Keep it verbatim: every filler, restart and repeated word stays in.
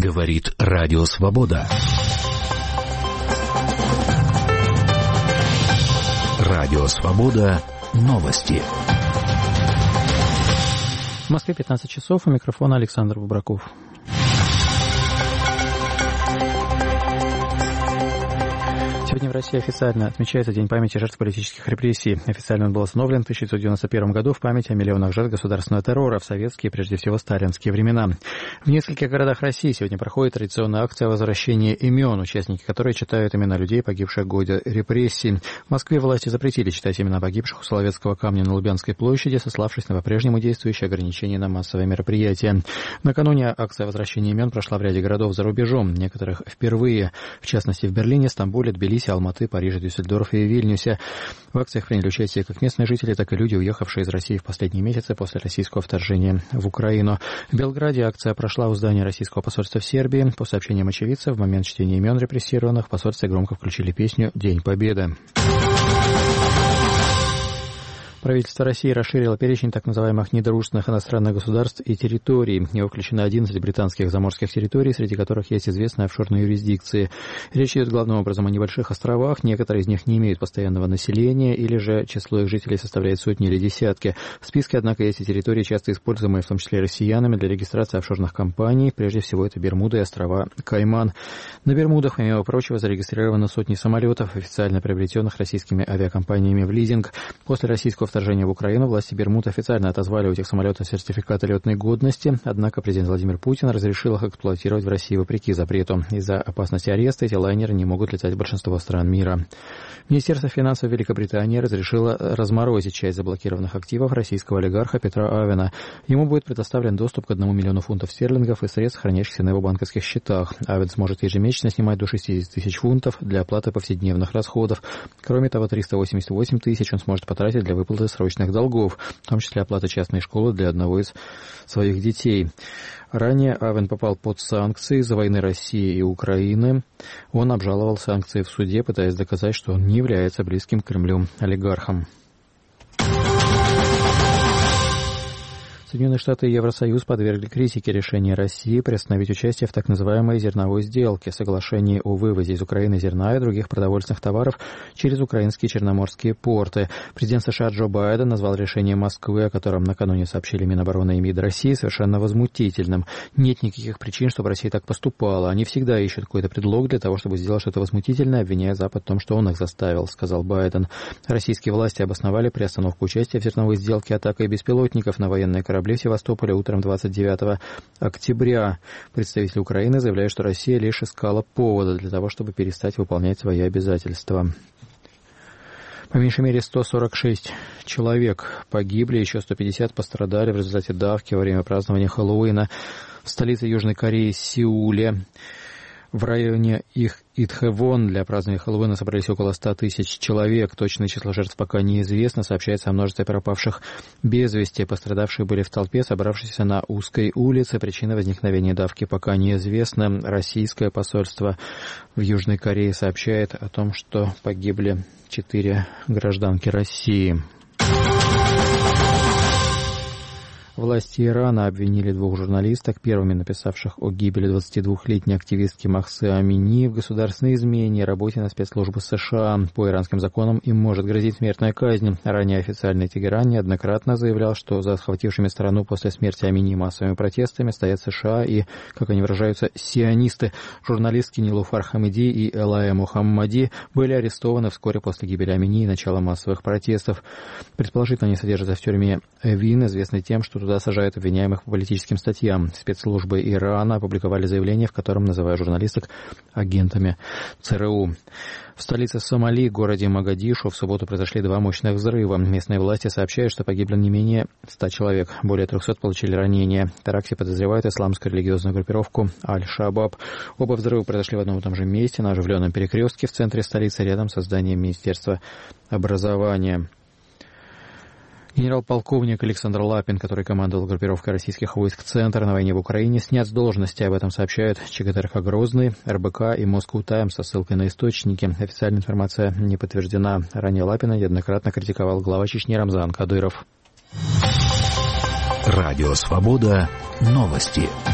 Говорит Радио Свобода. Радио Свобода. Новости. В Москве пятнадцать часов. У микрофона Александр Бубраков. Сегодня в России официально отмечается День памяти жертв политических репрессий. Официально он был установлен в тысяча девятьсот девяносто первом году в память о миллионах жертв государственного террора в советские, прежде всего, сталинские времена. В нескольких городах России сегодня проходит традиционная акция возвращения имен, участники которой читают имена людей, погибших в годы репрессий. В Москве власти запретили читать имена погибших у Соловецкого камня на Лубянской площади, сославшись на по-прежнему действующие ограничения на массовые мероприятия. Накануне акция возвращения имен прошла в ряде городов за рубежом, некоторых впервые, в частности в Берлине, Стамбуле, Тбилиси, Алматы, Париже, Дюссельдорфе и Вильнюсе. В акциях приняли участие как местные жители, так и люди, уехавшие из России в последние месяцы после российского вторжения в Украину. В Белграде акция прошла у здания российского посольства в Сербии. По сообщениям очевидцев, в момент чтения имен репрессированных в посольстве громко включили песню «День Победы». Правительство России расширило перечень так называемых недружественных иностранных государств и территорий. В него включено одиннадцать британских заморских территорий, среди которых есть известные офшорные юрисдикции. Речь идет главным образом о небольших островах, некоторые из них не имеют постоянного населения, или же число их жителей составляет сотни или десятки. В списке, однако, есть и территории, часто используемые в том числе россиянами для регистрации офшорных компаний. Прежде всего, это Бермуды и острова Кайман. На Бермудах, помимо прочего, зарегистрировано сотни самолетов, официально приобретенных российскими авиакомпаниями в лизинг. После российского вторжения в Украину власти Бермуд официально отозвали у этих самолетов сертификаты летной годности, однако президент Владимир Путин разрешил их эксплуатировать в России вопреки запрету. Из-за опасности ареста эти лайнеры не могут летать в большинство стран мира. Министерство финансов Великобритании разрешило разморозить часть заблокированных активов российского олигарха Петра Авена. Ему будет предоставлен доступ к одному миллиону фунтов стерлингов и средств, хранящихся на его банковских счетах. Авен сможет ежемесячно снимать до шестьдесят тысяч фунтов для оплаты повседневных расходов. Кроме того, триста восемьдесят восемь тысяч он сможет потратить для выплаты срочных долгов, в том числе оплаты частной школы для одного из своих детей. Ранее Авен попал под санкции из-за войны России и Украины. Он обжаловал санкции в суде, пытаясь доказать, что он не является близким к Кремлю олигархом. Соединенные Штаты и Евросоюз подвергли критике решения России приостановить участие в так называемой зерновой сделке, соглашении о вывозе из Украины зерна и других продовольственных товаров через украинские черноморские порты. Президент США Джо Байден назвал решение Москвы, о котором накануне сообщили Минобороны и МИД России, совершенно возмутительным. Нет никаких причин, чтобы Россия так поступала. Они всегда ищут какой-то предлог для того, чтобы сделать что-то возмутительное, обвиняя Запад в том, что он их заставил, сказал Байден. Российские власти обосновали приостановку участия в зерновой сделке атакой беспилотников на военные корабли в Севастополе утром двадцать девятого октября. Представители Украины заявляют, что Россия лишь искала повода для того, чтобы перестать выполнять свои обязательства. По меньшей мере сто сорок шесть человек погибли, еще сто пятьдесят пострадали в результате давки во время празднования Хэллоуина в столице Южной Кореи Сеуле. В районе их Итхэвон для празднования Хэллоуина собрались около ста тысяч человек. Точное число жертв пока неизвестно. Сообщается о множестве пропавших без вести. Пострадавшие были в толпе, собравшейся на узкой улице. Причина возникновения давки пока неизвестна. Российское посольство в Южной Корее сообщает о том, что погибли четыре гражданки России. Власти Ирана обвинили двух журналисток, первыми написавших о гибели двадцатидвухлетней активистки Махсы Амини в государственной измене и работе на спецслужбы США. По иранским законам им может грозить смертная казнь. Ранее официальный Тегеран неоднократно заявлял, что за схватившими страну после смерти Амини массовыми протестами стоят США и, как они выражаются, сионисты. Журналистки Нилуфар Хамиди и Элая Мухаммади были арестованы вскоре после гибели Амини и начала массовых протестов. Предположительно, они содержатся в тюрьме Эвин, известной тем, что туда сажают обвиняемых по политическим статьям. Спецслужбы Ирана опубликовали заявление, в котором называют журналисток агентами ЦРУ. В столице Сомали, городе Могадишу, в субботу произошли два мощных взрыва. Местные власти сообщают, что погибло не менее ста человек. Более трехсот получили ранения. В теракте подозревают исламскую религиозную группировку Аль-Шабаб. Оба взрыва произошли в одном и том же месте, на оживленном перекрестке в центре столицы, рядом со зданием Министерства образования. Генерал-полковник Александр Лапин, который командовал группировкой российских войск «Центр» на войне в Украине, снят с должности. Об этом сообщают ЧГТРК «Грозный», РБК и Moscow Times со ссылкой на источники. Официальная информация не подтверждена. Ранее Лапина неоднократно критиковал глава Чечни Рамзан Кадыров. Радио «Свобода». Новости.